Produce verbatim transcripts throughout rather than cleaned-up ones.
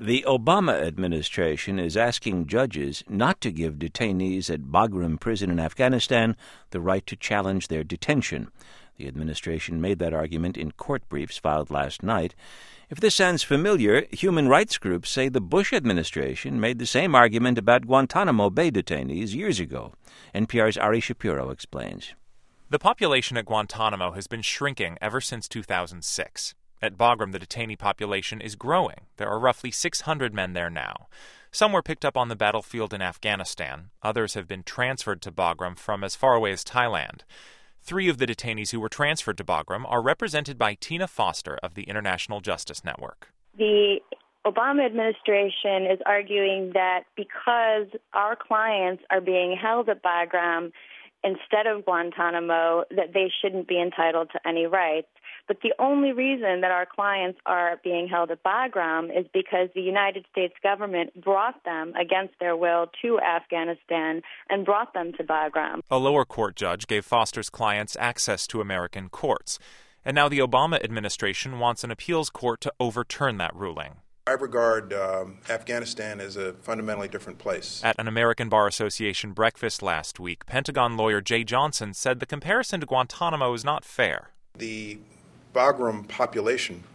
The Obama administration is asking judges not to give detainees at Bagram prison in Afghanistan the right to challenge their detention. The administration made that argument in court briefs filed last night. If this sounds familiar, human rights groups say the Bush administration made the same argument about Guantanamo Bay detainees years ago. N P R's Ari Shapiro explains. The population at Guantanamo has been shrinking ever since two thousand six. At Bagram, the detainee population is growing. There are roughly six hundred men there now. Some were picked up on the battlefield in Afghanistan. Others have been transferred to Bagram from as far away as Thailand. Three of the detainees who were transferred to Bagram are represented by Tina Foster of the International Justice Network. The Obama administration is arguing that because our clients are being held at Bagram instead of Guantanamo, that they shouldn't be entitled to any rights. But the only reason that our clients are being held at Bagram is because the United States government brought them against their will to Afghanistan and brought them to Bagram. A lower court judge gave Foster's clients access to American courts. And now the Obama administration wants an appeals court to overturn that ruling. I regard um, Afghanistan as a fundamentally different place. At an American Bar Association breakfast last week, Pentagon lawyer Jay Johnson said the comparison to Guantanamo is not fair. The Bagram population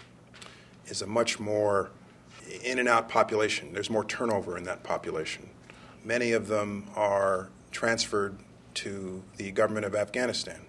is a much more in-and-out population. There's more turnover in that population. Many of them are transferred to the government of Afghanistan.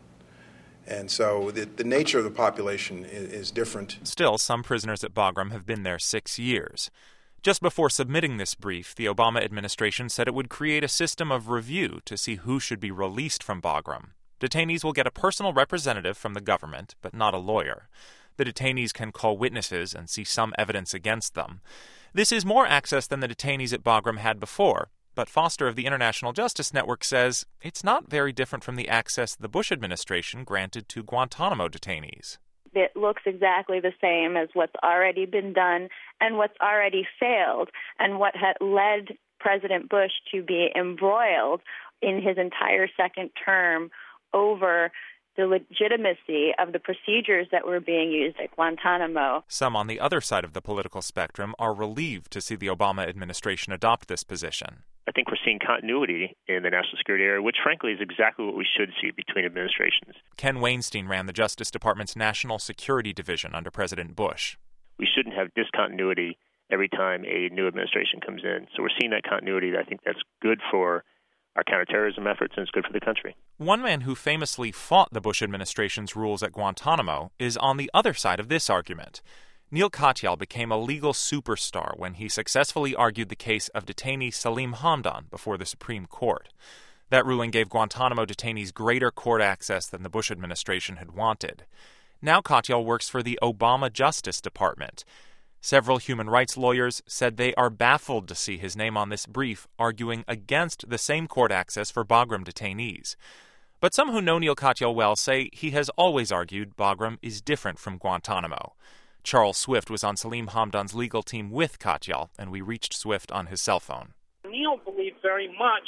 And so the, the nature of the population is, is different. Still, some prisoners at Bagram have been there six years. Just before submitting this brief, the Obama administration said it would create a system of review to see who should be released from Bagram. Detainees will get a personal representative from the government, but not a lawyer. The detainees can call witnesses and see some evidence against them. This is more access than the detainees at Bagram had before. But Foster of the International Justice Network says it's not very different from the access the Bush administration granted to Guantanamo detainees. It looks exactly the same as what's already been done and what's already failed, and what had led President Bush to be embroiled in his entire second term over the legitimacy of the procedures that were being used at Guantanamo. Some on the other side of the political spectrum are relieved to see the Obama administration adopt this position. I think we're seeing continuity in the national security area, which frankly is exactly what we should see between administrations. Ken Weinstein ran the Justice Department's National Security Division under President Bush. We shouldn't have discontinuity every time a new administration comes in. So we're seeing that continuity. I think that's good for our counterterrorism efforts, and it's good for the country. One man who famously fought the Bush administration's rules at Guantanamo is on the other side of this argument. Neil Katyal became a legal superstar when he successfully argued the case of detainee Salim Hamdan before the Supreme Court. That ruling gave Guantanamo detainees greater court access than the Bush administration had wanted. Now Katyal works for the Obama Justice Department. Several human rights lawyers said they are baffled to see his name on this brief arguing against the same court access for Bagram detainees. But some who know Neil Katyal well say he has always argued Bagram is different from Guantanamo. Charles Swift was on Salim Hamdan's legal team with Katyal, and we reached Swift on his cell phone. Neil believed very much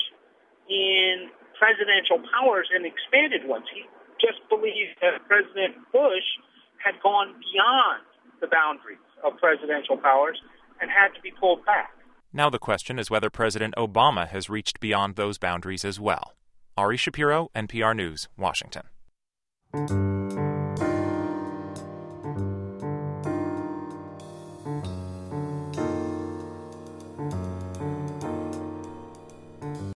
in presidential powers and expanded ones. He just believed that President Bush had gone beyond the boundaries of presidential powers and had to be pulled back. Now the question is whether President Obama has reached beyond those boundaries as well. Ari Shapiro, N P R News, Washington.